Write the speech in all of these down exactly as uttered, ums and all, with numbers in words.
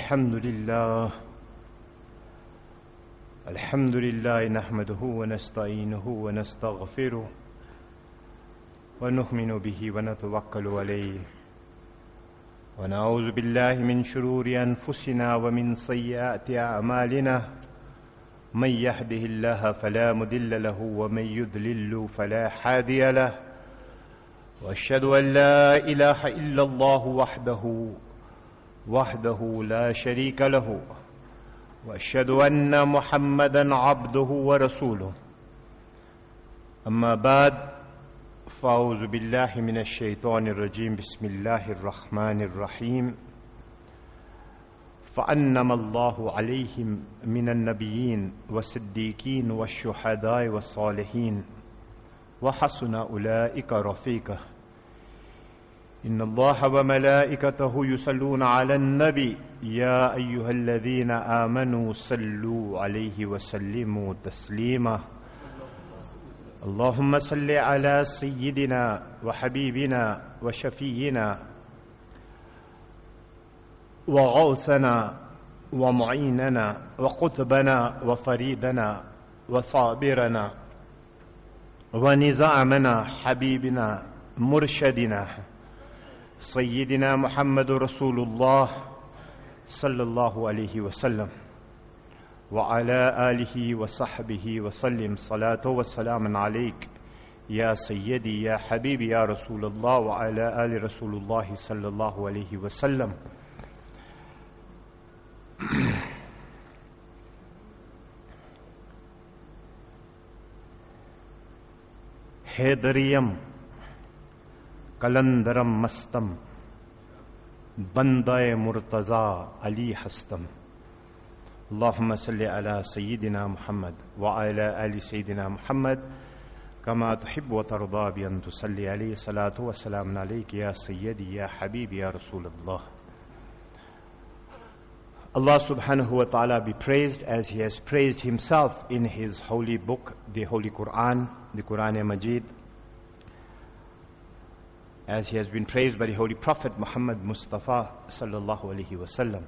الحمد لله الحمد لله نحمده ونستعينه ونستغفره ونؤمن به ونتوكل عليه ونعوذ بالله من شرور أنفسنا ومن سيئات أعمالنا من يهده الله فلا مضل له ومن يضلل فلا هادي له وأشهد أن لا إله إلا الله وحده وحده لا شريك له وأشهد أن محمدا عبده ورسوله أما بعد فأعوذ بالله من الشيطان الرجيم بسم الله الرحمن الرحيم فأنعم الله عليهم من النبيين والصديقين والشهداء والصالحين وحسن أولئك رفيقا إن الله وملائكته يصلون على النبي يا أيها الذين آمنوا صلوا عليه وسلموا تسليما اللهم صل على سيدنا وحبيبنا وشفينا وغوثنا ومعيننا وقطبنا وفريدنا وصابرنا ونزاعمنا حبيبنا مرشدنا سيدنا محمد رسول الله صلى الله عليه وسلم وعلى آله وصحبه وسلم صلاة والسلام عليك يا سيدي يا حبيبي يا رسول الله وعلى آل رسول الله صلى الله عليه وسلم. हैदरियम कलंदरम मस्तम बंदाए मुर्तजा अली हस्तम अल्लाहुम्मा सल्लि अला सय्यिदिना मुहम्मद व अला आलि सय्यिदिना मुहम्मद कमा तुहिब्बु व तर्दा बि अन तुसल्ली अलैहि सलातु व सलामुन अलैका या सय्यदी या हबीबी या रसूलल्लाह. Allah subhanahu wa ta'ala be praised as He has praised Himself in His holy book, the Holy Quran, the Quran-e-Majid, as He has been praised by the Holy Prophet Muhammad Mustafa sallallahu alaihi wasallam.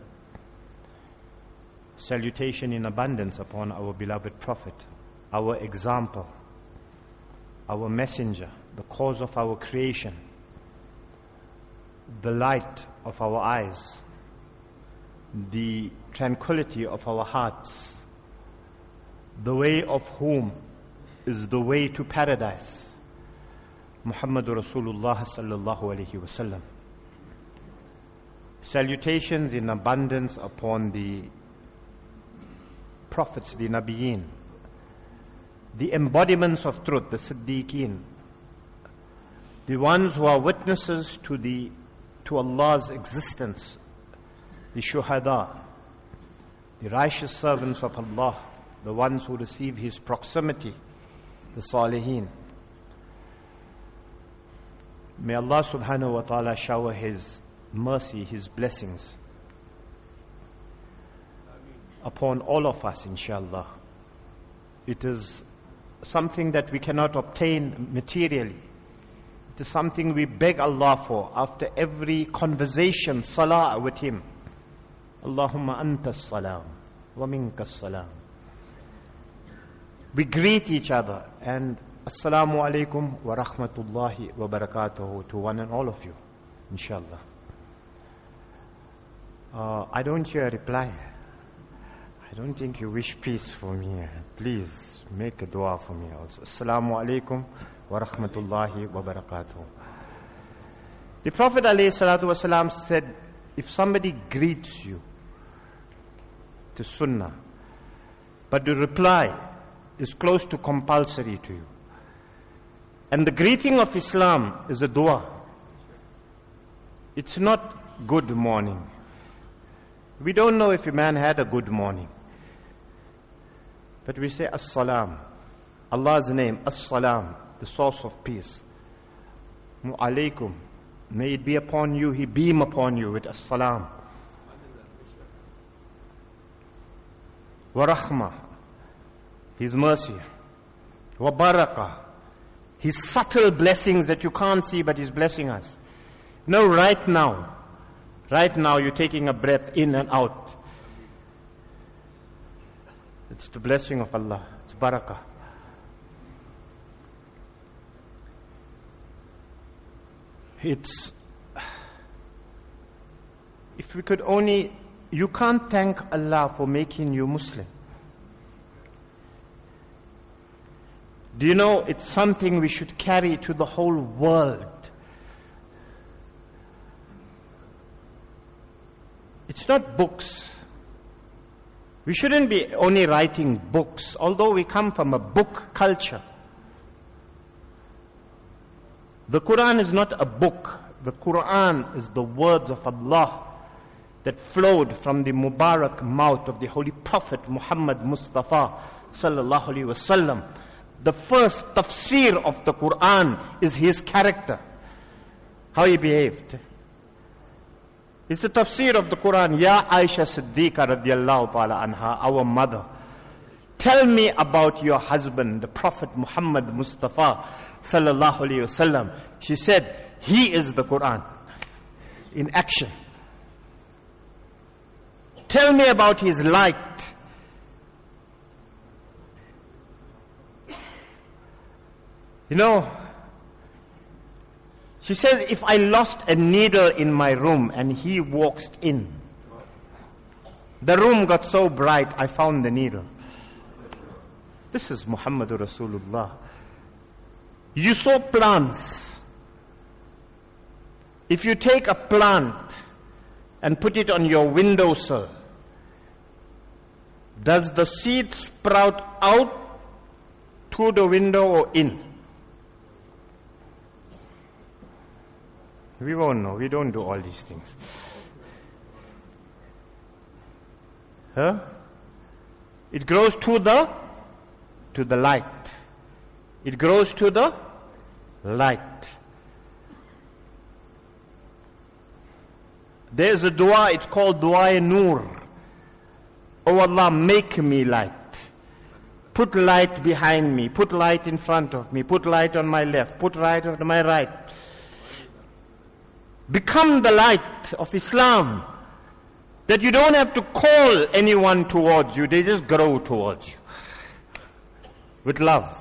Salutation in abundance upon our beloved Prophet, our example, our messenger, the cause of our creation, the light of our eyes, the tranquility of our hearts, the way of whom is the way to paradise, Muhammadur Rasulullah sallallahu alaihi wasallam. Salutations in abundance upon the prophets, the Nabiyeen, the embodiments of truth, the Siddiqeen, the ones who are witnesses to the to Allah's existence, the Shuhada, the righteous servants of Allah, the ones who receive His proximity, the Salihin. May Allah subhanahu wa ta'ala shower His mercy, His blessings upon all of us, inshallah. It is something that we cannot obtain materially. It is something we beg Allah for after every conversation, salah with Him. Allahumma anta salam wa minka salam. We greet each other and assalamu alaikum wa rahmatullahi wa barakatuhu to one and all of you, inshallah. Uh, I don't hear a reply. I don't think you wish peace for me. Please make a dua for me also. Assalamu alaikum wa rahmatullahi wa barakatuh. The Prophet alayhi salatu wasalam said, if somebody greets you to sunnah, but the reply is close to compulsory to you, and the greeting of Islam is a dua, it's not good morning. We don't know if a man had a good morning, but we say as-salam, Allah's name, as-salam, the source of peace. Alaykum, may it be upon you, He beam upon you with as-salam. Wa rahmah, His mercy. Wa barakah, His subtle blessings that you can't see but He's blessing us. Know right now, Right now you're taking a breath in and out. It's the blessing of Allah. It's barakah. It's, if we could only, you can't thank Allah for making you Muslim. Do you know, it's something we should carry to the whole world. It's not books. We shouldn't be only writing books, although we come from a book culture. The Quran is not a book. The Quran is the words of Allah that flowed from the Mubarak mouth of the Holy Prophet Muhammad Mustafa sallallahu alaihi wasallam. The first tafsir of the Quran is his character, how he behaved. It's the tafsir of the Quran. Ya Aisha Siddiqa radiallahu ta'ala anha, our mother, tell me about your husband, the Prophet Muhammad Mustafa sallallahu alaihi wasallam. She said, he is the Quran in action. Tell me about his light. You know, she says, if I lost a needle in my room and he walks in, the room got so bright, I found the needle. This is Muhammadur Rasulullah. You saw plants. If you take a plant and put it on your windowsill, does the seed sprout out through the window or in? We won't know. We don't do all these things. Huh? It grows to the to the light. It grows to the light. There's a dua, it's called Dua-e-Nur. Oh Allah, make me light. Put light behind me. Put light in front of me. Put light on my left. Put light on my right. Become the light of Islam, that you don't have to call anyone towards you, they just grow towards you. With love.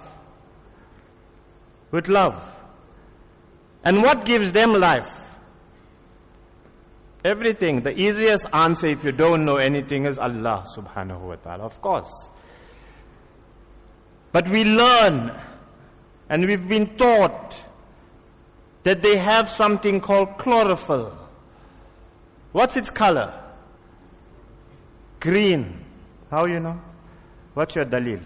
With love. And what gives them life? Everything. The easiest answer if you don't know anything is Allah subhanahu wa ta'ala, of course. But we learn, and we've been taught that they have something called chlorophyll. What's its color? Green. How you know? What's your dalil?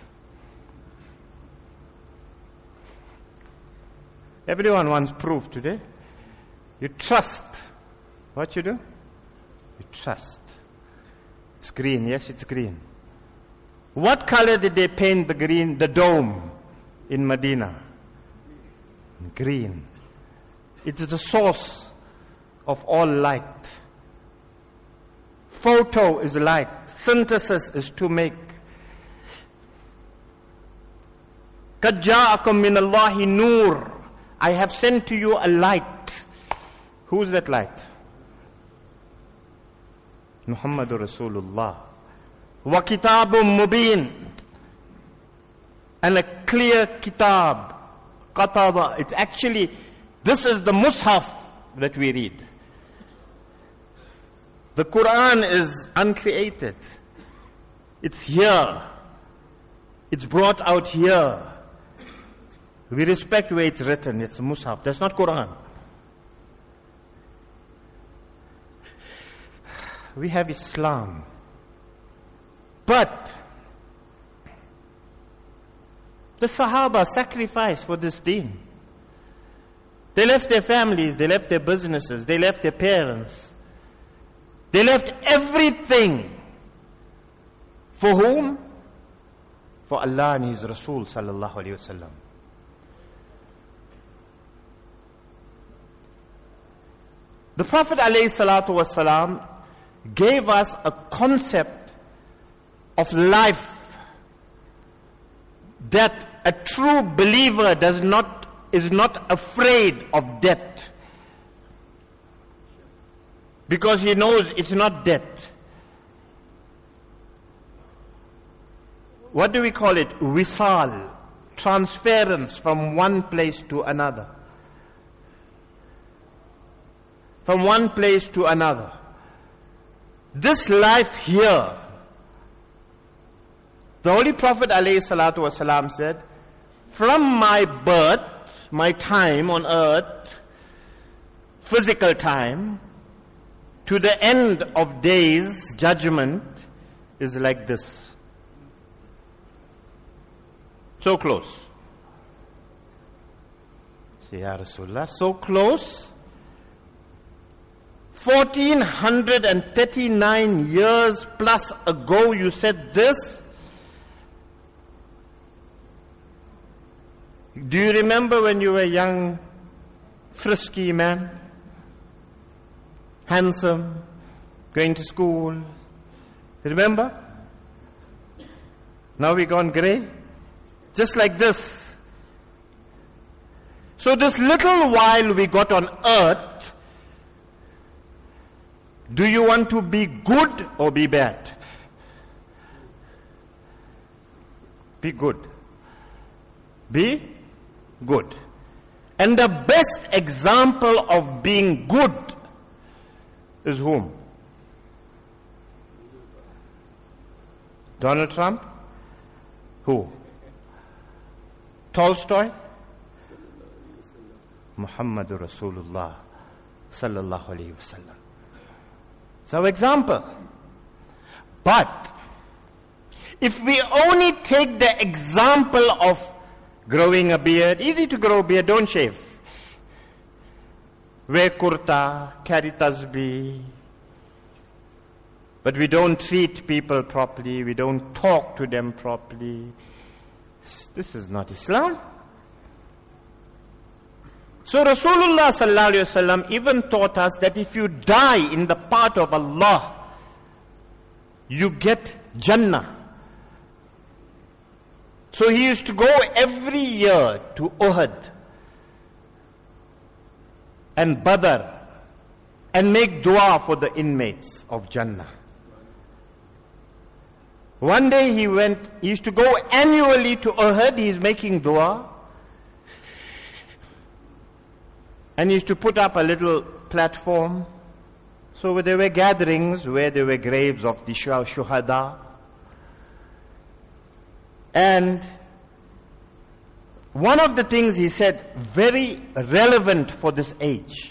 Everyone wants proof today. You trust. What you do? You trust. It's green. Yes, it's green. What color did they paint the green, the dome in Medina? Green. It is the source of all light. Photo is light. Synthesis is to make. قَدْ جَاءَكُم مِّنَ اللَّهِ نُورٌ. I have sent to you a light. Who's that light? Muhammadur Rasulullah. وَكِتَابٌ مُبِينٌ. And a clear kitab. Qataba. It's actually, this is the Mus'haf that we read. The Quran is uncreated. It's here. It's brought out here. We respect where it's written. It's Mus'haf. That's not Quran. We have Islam. But the Sahaba sacrificed for this deen. They left their families, they left their businesses, they left their parents. They left everything. For whom? For Allah and His Rasul sallallahu alayhi wasallam. The Prophet alayhi salatu wasalam gave us a concept of life that a true believer does not, is not afraid of death. because he knows it's not death. What do we call it? Wisal, transference from one place to another. From one place to another. This life here, the Holy Prophet ﷺ said, from my birth, my time on earth, physical time, to the end of days, judgment, is like this. So close. Say, Ya Rasulullah, so close. fourteen thirty-nine years plus ago you said this. Do you remember when you were a young, frisky man? Handsome, going to school. Remember? Now we gone grey. Just like this. So this little while we got on earth, do you want to be good or be bad? Be good. Be good. And the best example of being good is whom? Donald Trump? Who? Tolstoy? Muhammadur Rasulullah sallallahu alayhi wa sallam. So example. But if we only take the example of growing a beard, easy to grow a beard, don't shave. Wear kurta, carry tasbih. But we don't treat people properly, we don't talk to them properly. This is not Islam. So Rasulullah sallallahu alaihi wasallam even taught us that if you die in the path of Allah, you get Jannah. So he used to go every year to Uhud and Badr and make dua for the inmates of Jannah. One day he went, he used to go annually to Uhud, he's making dua. And he used to put up a little platform. So there were gatherings where there were graves of the shuhada. And one of the things he said, very relevant for this age.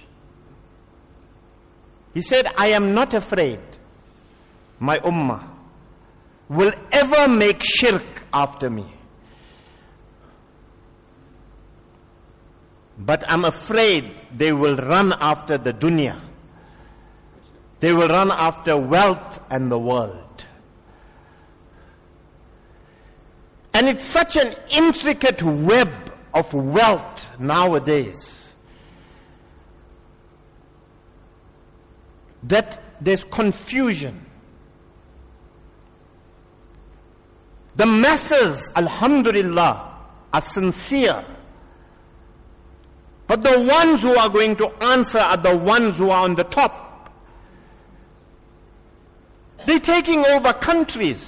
He said, I am not afraid my ummah will ever make shirk after me. But I'm afraid they will run after the dunya. They will run after wealth and the world. And it's such an intricate web of wealth nowadays that there's confusion. The masses, alhamdulillah, are sincere. But the ones who are going to answer are the ones who are on the top. They're taking over countries.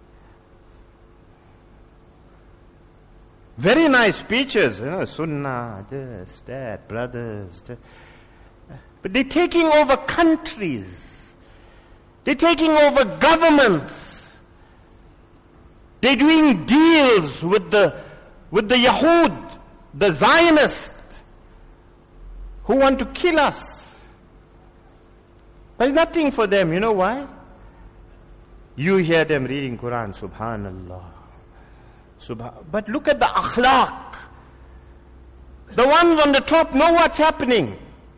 Very nice speeches, you know, sunnah, this, that, brothers. That. But they're taking over countries. They're taking over governments. They're doing deals with the, with the Yahud, the Zionists, who want to kill us. There's nothing for them. You know why? You hear them reading Quran, subhanallah. Subhan- but look at the akhlaq. The ones on the top know what's happening.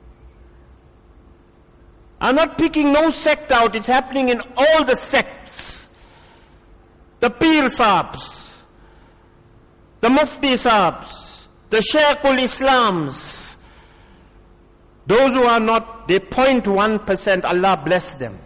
I'm not picking no sect out. It's happening in all the sects. The Pir Saabs, the Mufti Saabs, the Shaykhul Islams. Those who are not, they zero point one percent, Allah bless them.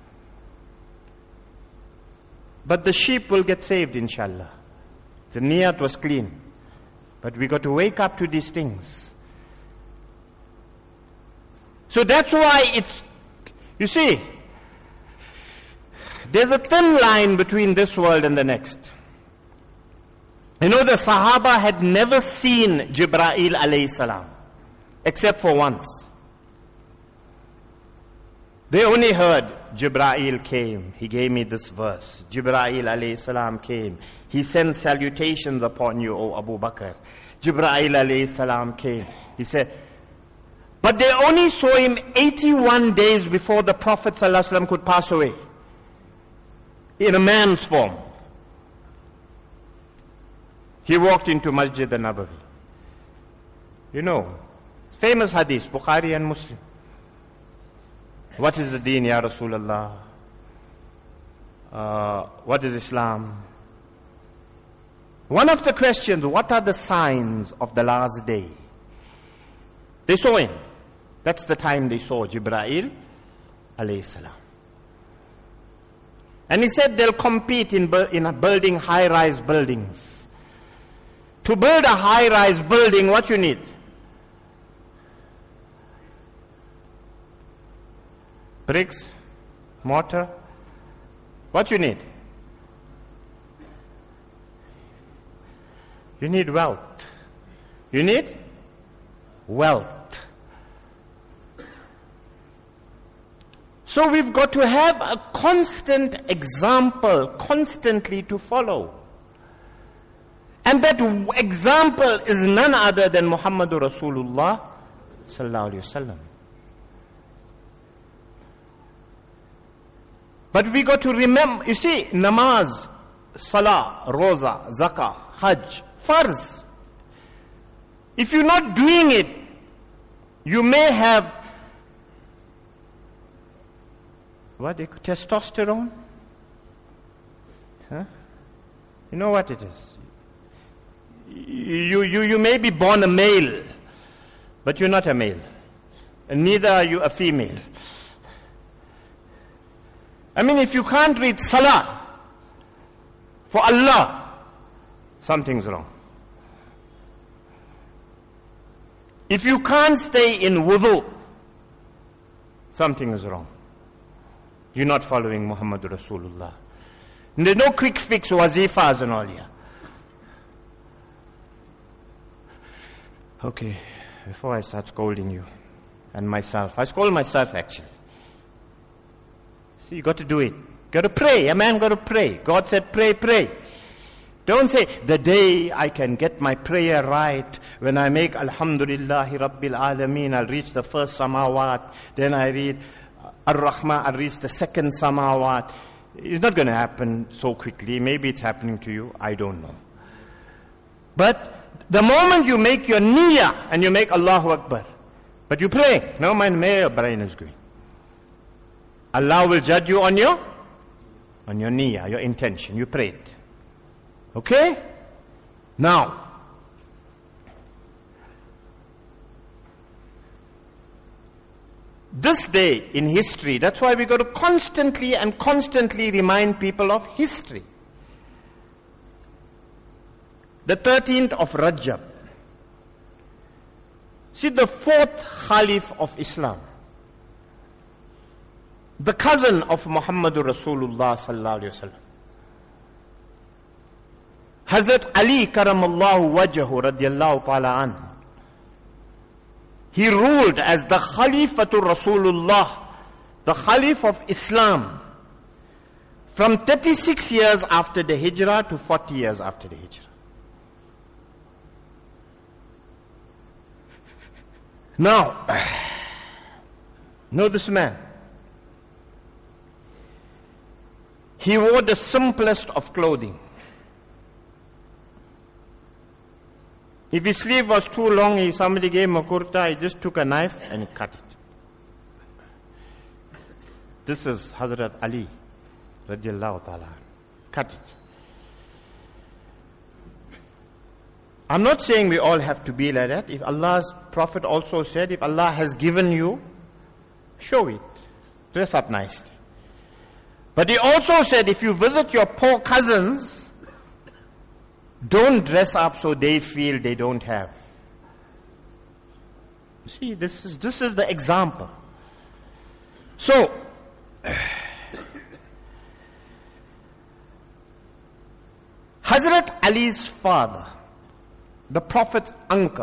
But the sheep will get saved, inshallah. The niyat was clean. But we got to wake up to these things. So that's why it's You see, there's a thin line between this world and the next. You know, the Sahaba had never seen Jibreel alayhi salam, except for once. They only heard, Jibreel came, he gave me this verse. Jibreel alayhi salam came. He sent salutations upon you, O Abu Bakr. Jibreel alayhi salam came. He said, but they only saw him eighty-one days before the Prophet sallallahu alaihi wasallam could pass away, in a man's form. He walked into Masjid al-Nabawi. You know, famous hadith, Bukhari and Muslim. What is the deen, Ya Rasulullah? Uh, what is Islam? One of the questions, what are the signs of the last day? They saw him. That's the time they saw Jibreel alayhi salam. And he said they'll compete in, in building high-rise buildings. To build a high-rise building, what you need? Bricks, mortar. What you need? You need wealth. You need wealth. So we've got to have a constant example, constantly to follow. And that example is none other than Muhammadur Rasulullah sallallahu alaihi wasallam. But we got to remember, you see, namaz, salah, roza, zakah, hajj, farz. If you're not doing it, you may have, what, testosterone? Huh? You know what it is? You, you, you may be born a male, but you're not a male. And neither are you a female. I mean, if you can't read salah for Allah, something's wrong. If you can't stay in wudu, something is wrong. You're not following Muhammad Rasulullah. And there's no quick fix wazifas and all here. Okay, before I start scolding you and myself, I scold myself actually. See, you got to do it. Got to pray. A man got to pray. God said, pray, pray. Don't say, the day I can get my prayer right, when I make Alhamdulillahi Rabbil Alameen, I'll reach the first samawat, then I read Ar-Rahman, I'll reach the second samawat. It's not going to happen so quickly. Maybe it's happening to you. I don't know. But the moment you make your niyyah and you make Allahu Akbar, but you pray, no, my brain is going. Allah will judge you on your, on your niyyah, your intention. You prayed. Okay? Now, this day in history, that's why we got to constantly and constantly remind people of history. The thirteenth of Rajab. See, the fourth Khalif of Islam, the cousin of Muhammadur Rasulullah sallallahu alaihi wasallam, Hazrat Ali karamallahu wajhahu radiyallahu ta'ala anhu. He ruled as the Khalifatul Rasulullah, the Khalif of Islam, from thirty-six years after the Hijrah to forty years after the Hijrah. Now, know this man. He wore the simplest of clothing. If his sleeve was too long, if somebody gave him a kurta, he just took a knife and he cut it. This is Hazrat Ali, radiallahu ta'ala. Cut it. I'm not saying we all have to be like that. If Allah's Prophet also said, if Allah has given you, show it. Dress up nicely. But he also said, if you visit your poor cousins, don't dress up so they feel they don't have. You see, this is, this is the example. So, Hazrat Ali's father, the Prophet's uncle,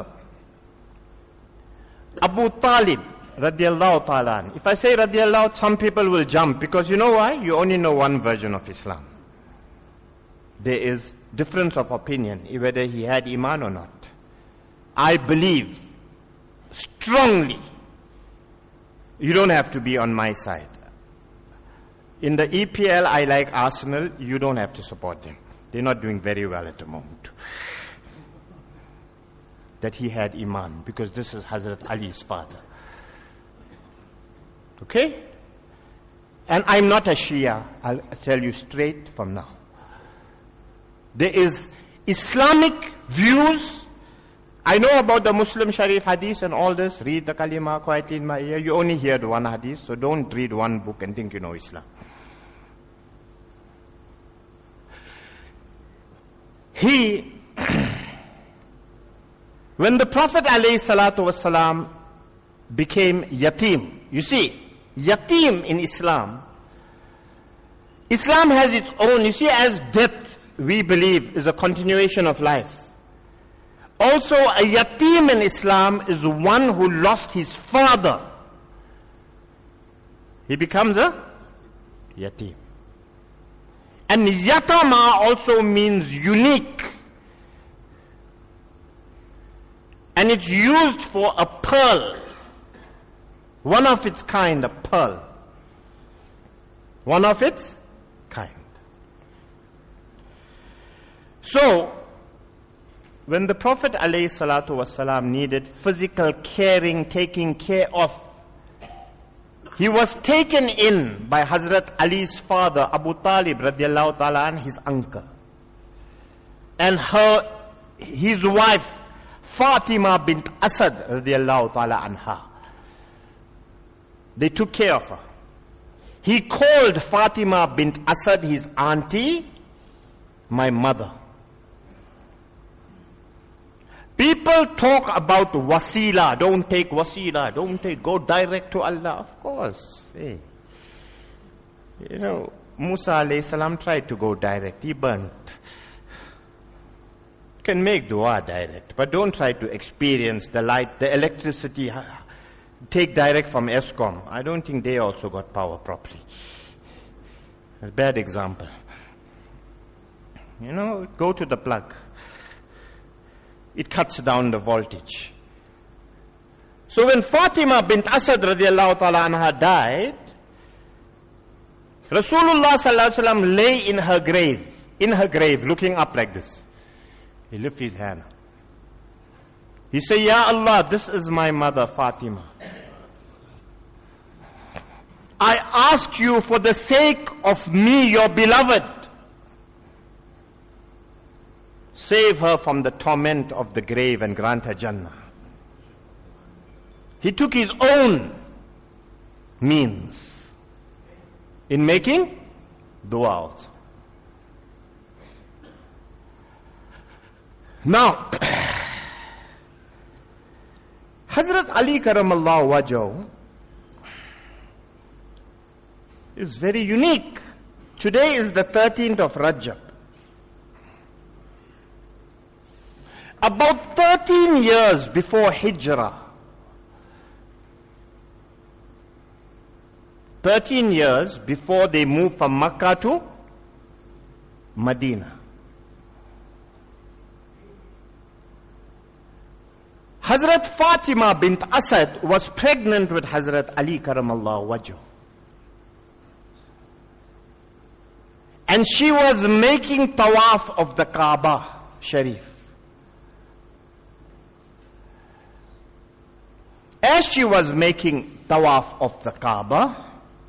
Abu Talib, radiallahu ta'ala an. If I say radiallahu, some people will jump, because you know why? You only know one version of Islam. There is difference of opinion whether he had iman or not. I believe strongly, you don't have to be on my side. In the E P L, I like Arsenal. You don't have to support them. They're not doing very well at the moment. That he had iman, because this is Hazrat Ali's father. Okay? And I'm not a Shia. I'll tell you straight from now. There is Islamic views. I know about the Muslim Sharif hadith and all this. Read the kalima quietly in my ear. You only hear the one hadith, so don't read one book and think you know Islam. He, when the Prophet ﷺ became yatim, you see, yatim in Islam, Islam has its own, you see, as death, we believe, is a continuation of life. Also, a yatim in Islam is one who lost his father. He becomes a yatim. And yatama also means unique. And it's used for a pearl. One of its kind, a pearl. One of its kind. So, when the Prophet ﷺ needed physical caring, taking care of, he was taken in by Hazrat Ali's father, Abu Talib radiallahu ta'ala and his uncle. And her, his wife, Fatima bint Asad radiallahu ta'ala anha. They took care of her. He called Fatima bint Asad his auntie, my mother. People talk about wasila, don't take wasila, don't take, go direct to Allah. Of course, hey. You know, Musa alayhi salam tried to go direct, he burnt. You can make dua direct, but don't try to experience the light, the electricity, take direct from ESCOM. I don't think they also got power properly. A bad example. You know, go to the plug. It cuts down the voltage. So when Fatima bint Asad radiallahu ta'ala anha died, Rasulullah sallallahu alaihi wasallam lay in her grave, in her grave, looking up like this. He lifted his hand. He said, Ya Allah, this is my mother Fatima. I ask you for the sake of me, your beloved, save her from the torment of the grave and grant her Jannah. He took his own means in making dua also. Now, Hazrat Ali karamallahu wajhahu is very unique. Today is the thirteenth of Rajab. About thirteen years before Hijrah, thirteen years before they moved from Makkah to Medina, Hazrat Fatima bint Asad was pregnant with Hazrat Ali karamallahu wajhahu. And she was making tawaf of the Kaaba Sharif. As she was making tawaf of the Kaaba,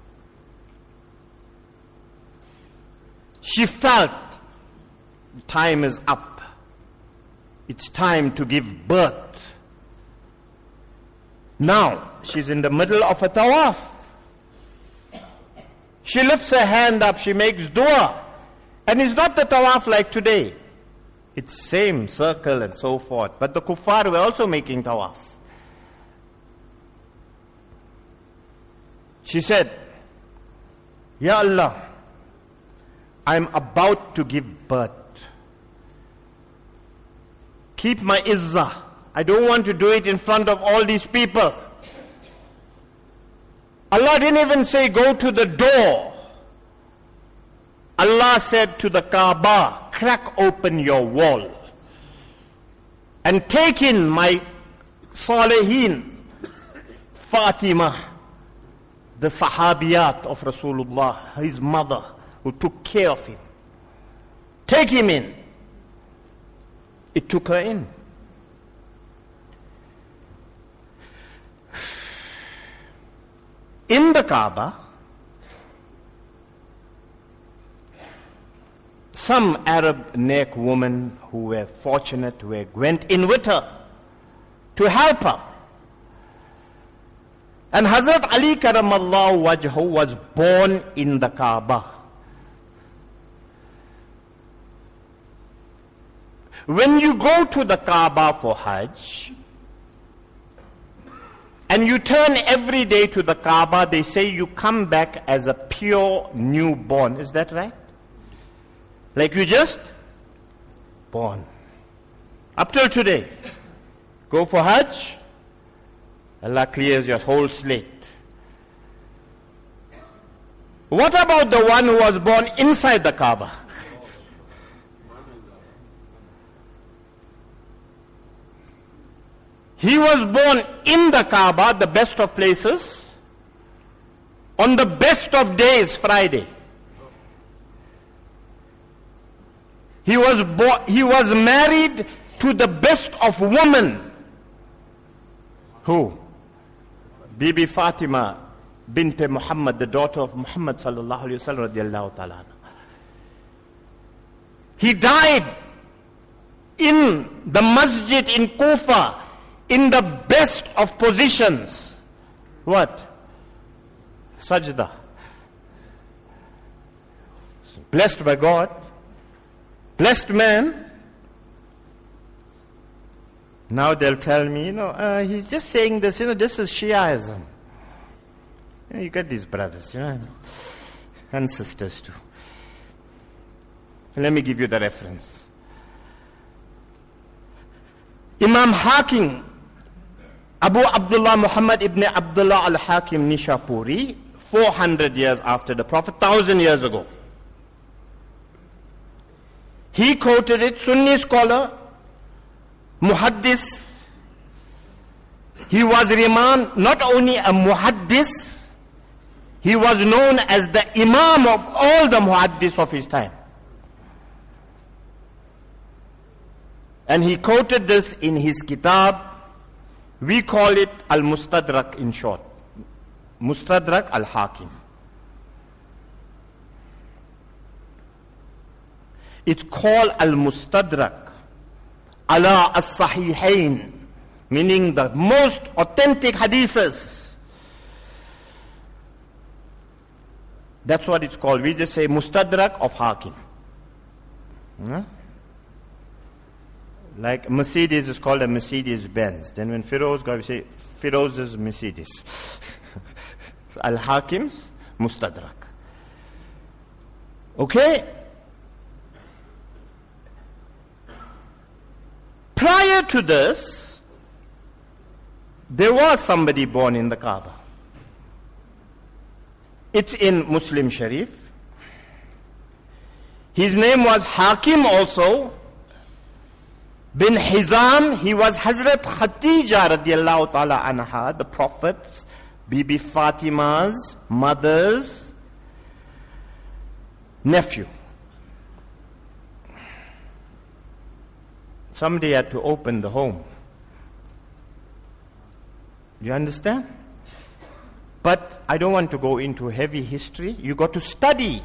she felt time is up. It's time to give birth. Now, she's in the middle of a tawaf. She lifts her hand up, she makes dua. And it's not the tawaf like today. It's same circle and so forth. But the kuffar were also making tawaf. She said, Ya Allah, I'm about to give birth. Keep my izzah. I don't want to do it in front of all these people. Allah didn't even say go to the door. Allah said to the Kaaba, crack open your wall and take in my Salihin, Fatima, the Sahabiyat of Rasulullah, his mother, who took care of him. Take him in. It took her in. In the Kaaba, some Arab Naik women who were fortunate were, went in with her to help her. And Hazrat Ali Karamallahu Wajhu was born in the Kaaba. When you go to the Kaaba for Hajj, and you turn every day to the Kaaba, they say you come back as a pure newborn. Is that right? Like you just born. Up till today. Go for Hajj, Allah clears your whole slate. What about the one who was born inside the Kaaba? He was born in the Kaaba, the best of places, on the best of days, Friday. He was bo- he was married to the best of women. Who? Bibi Fatima bint Muhammad, the daughter of Muhammad sallallahu alaihi wasallam radiyallahu ta'ala. He died in the masjid in Kufa, in the best of positions. What? Sajda. Blessed by God. Blessed man. Now they'll tell me, you know, uh, he's just saying this, you know, this is Shiaism. You know, you get these brothers, you know, and sisters too. Let me give you the reference. Imam Hakim, Abu Abdullah Muhammad ibn Abdullah al-Hakim Nishapuri, four hundred years after the Prophet, one thousand years ago. He quoted it, Sunni scholar, Muhaddis. He was Imam, not only a Muhaddis, he was known as the Imam of all the Muhaddis of his time. And he quoted this in his kitab. We call it Al-Mustadrak in short. Mustadrak Al-Hakim. It's called Al-Mustadrak ala as-Sahihain, meaning the most authentic hadiths. That's what it's called. We just say Mustadrak of Hakim. Huh? Like Mercedes is called a Mercedes-Benz. Then when Firoz goes, we say Firoz's Mercedes. So Al-Hakim's Mustadrak. Okay? Prior to this, there was somebody born in the Kaaba. It's in Muslim Sharif. His name was Hakim also. Bin Hizam, he was Hazrat Khatija radiallahu ta'ala anha, the Prophet's, Bibi Fatima's mother's nephew. Somebody had to open the home. You understand? But I don't want to go into heavy history. You got to study.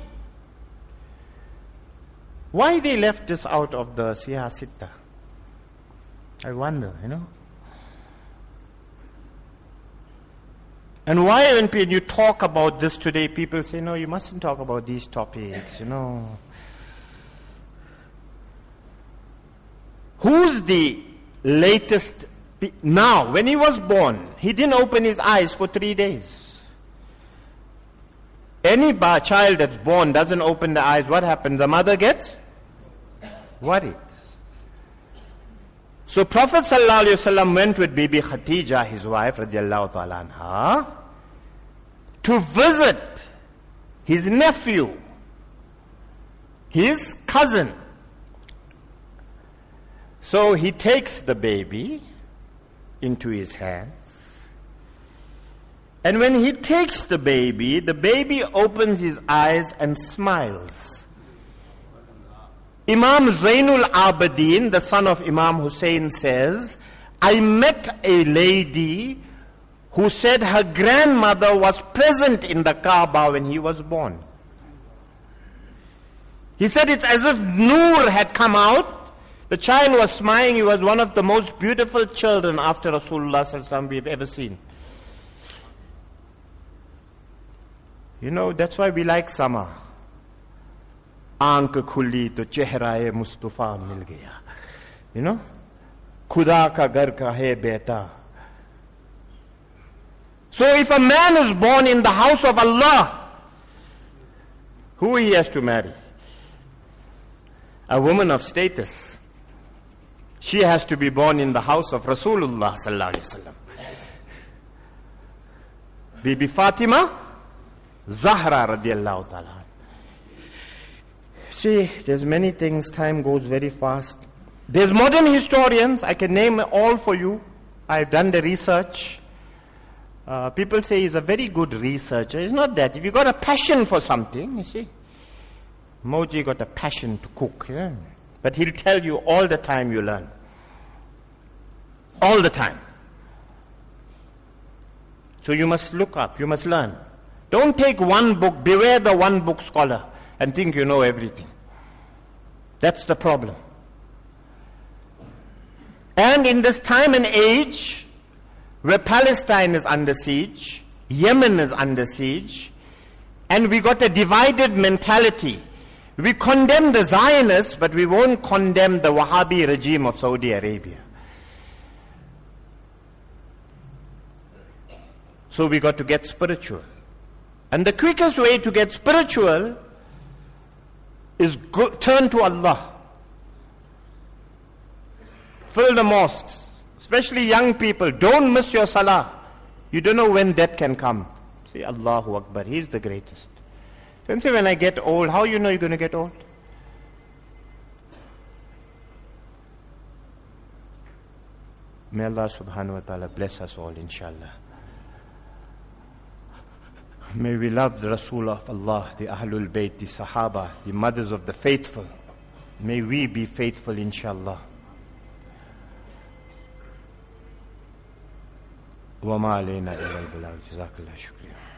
Why they left this out of the Siyah Sitta? I wonder, you know. And why when you talk about this today, people say, no, you mustn't talk about these topics, you know. Who's the latest? Now, when he was born, he didn't open his eyes for three days. Any ba- child that's born doesn't open the eyes, what happens? The mother gets worried. So Prophet sallallahu alaihi wasallam went with Bibi Khatija, his wife, radiallahu ta'ala anha, to visit his nephew, his cousin. So he takes the baby into his hands. And when he takes the baby, the baby opens his eyes and smiles. Imam Zainul Abidin, the son of Imam Hussein, says, I met a lady who said her grandmother was present in the Kaaba when he was born. He said it's as if Noor had come out. The child was smiling. He was one of the most beautiful children after Rasulullah sallallahu alaihi wasallam we've ever seen. You know, that's why we like summer. Aankh khuli to chehra-e Mustafa mil gaya. You know? Khuda ka ghar ka hai beta. So if a man is born in the house of Allah, who he has to marry? A woman of status. She has to be born in the house of Rasulullah sallallahu alaihi wasallam. Bibi Fatima, Zahra radiallahu ta'ala. See, there's many things, time goes very fast. There's modern historians, I can name all for you. I've done the research. Uh, people say he's a very good researcher. It's not that. If you got a passion for something, you see. Moji got a passion to cook, yeah? But he'll tell you all the time you learn. All the time. So you must look up, you must learn. Don't take one book, beware the one book scholar, and think you know everything. That's the problem. And in this time and age, where Palestine is under siege, Yemen is under siege, and we got a divided mentality. We condemn the Zionists, but we won't condemn the Wahhabi regime of Saudi Arabia. So we got to get spiritual. And the quickest way to get spiritual is go, turn to Allah. Fill the mosques, especially young people. Don't miss your salah. You don't know when death can come. Say Allahu Akbar, He's the greatest. Don't say when I get old. How you know you're going to get old? May Allah subhanahu wa ta'ala bless us all, inshallah. May we love the Rasul of Allah, the Ahlul Bayt, the Sahaba, the mothers of the faithful. May we be faithful, inshallah. وَمَا عَلَيْنَا إِلَّا الْبَلَاغُ. جَزَاكَ اللَّهُ شُكْرًا.